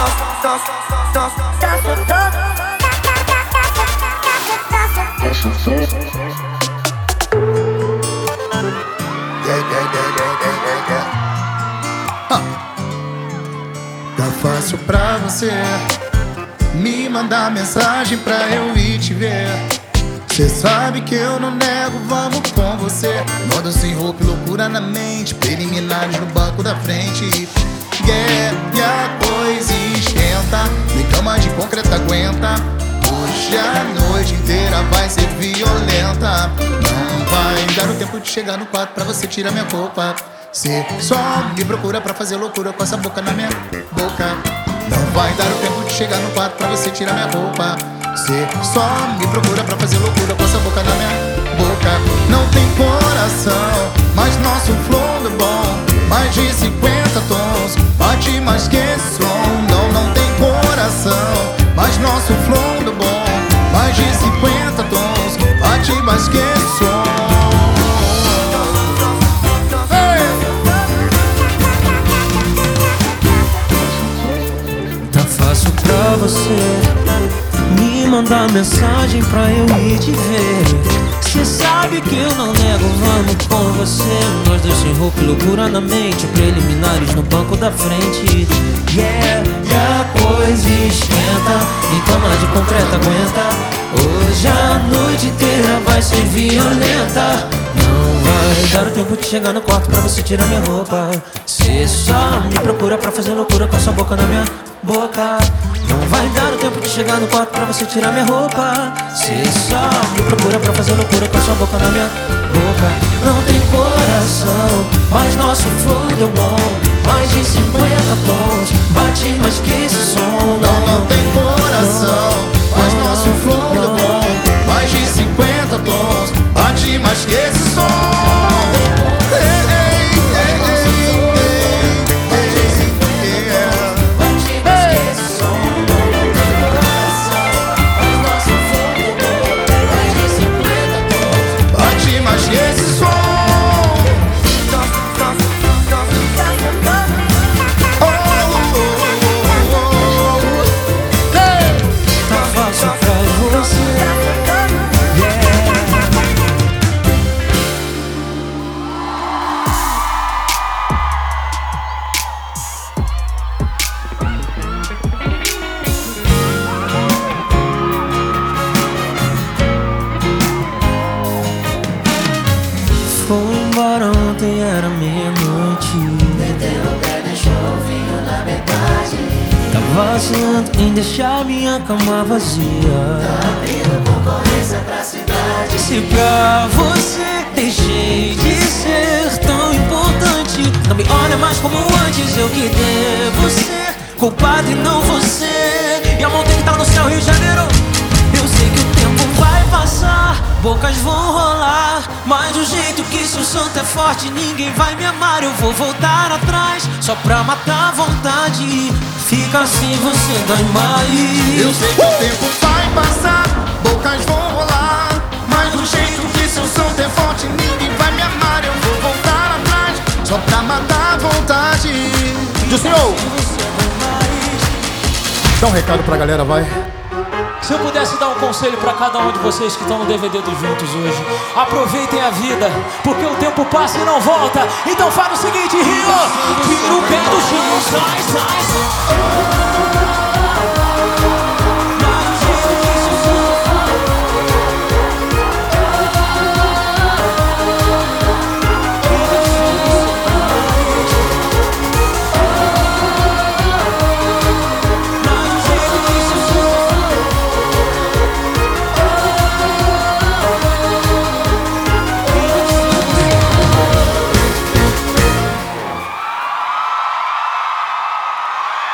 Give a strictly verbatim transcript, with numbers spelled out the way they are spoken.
Tá fácil pra você me mandar mensagem pra eu ir te ver. Cê sabe que eu não nego, vamos com você. Moda sem roupa e loucura na mente, preliminares no banco da frente. Yeah, e a coisa esquenta, nem cama de concreto aguenta. Hoje a noite inteira vai ser violenta. Não vai dar o tempo de chegar no quarto pra você tirar minha roupa. Cê só me procura pra fazer loucura com essa boca na minha boca. Não vai dar o tempo de chegar no quarto pra você tirar minha roupa. Cê só me procura pra fazer loucura com essa boca na minha boca. Não tem coração, mas nosso flow é bom. Mais de cinquenta tons, bate mais que esse som. Não, não tem coração, mas nosso flow é bom. Mais de cinquenta tons, bate mais que esse som. Pra você me mandar mensagem pra eu ir te ver. Cê sabe que eu não nego, vamos com você. Nós dois sem roupa e loucura na mente, preliminares no banco da frente. Yeah, e a coisa esquenta, em cama de concreto aguenta. Hoje a noite inteira vai ser violenta. Não vai dar o tempo de chegar no quarto pra você tirar minha roupa. Cê só me procura pra fazer loucura com a sua boca na minha boca. Não vai dar o tempo de chegar no quarto pra você tirar minha roupa. Cê só me procura pra fazer loucura com a sua boca na minha boca. Não tem coração, mas nosso flow deu bom. Mais de cinquenta tons, bate mais que esse som. Não, não tem coração, mas nosso flow deu bom. Mais de cinquenta tons, bate mais que esse som. Foi embora ontem, era meia-noite. Meteu o pé, deixou o vinho na metade. Tá vacilando em deixar minha cama vazia. Tá abrindo concorrência pra cidade. Se pra você deixei de ser tão importante, não me olha mais como antes. Eu que devo ser culpado e não você. E a mão tem que estar no céu, Rio de Janeiro. Eu sei que o tempo vai passar, bocas vão rolar, mas do jeito que seu santo é forte, ninguém vai me amar. Eu vou voltar atrás, só pra matar a vontade. Fica assim, você dói mais. Eu sei que o tempo vai passar, bocas vão rolar, mas do jeito que seu santo é forte, ninguém vai me amar. Eu vou voltar atrás, só pra matar a vontade. E o senhor? Dá um recado pra galera, vai. Se eu pudesse dar um conselho pra cada um de vocês que estão no D V D dos Juntos hoje: aproveitem a vida, porque o tempo passa e não volta. Então faz o seguinte, Rio, tira o pé do chão, sai, sai, sai.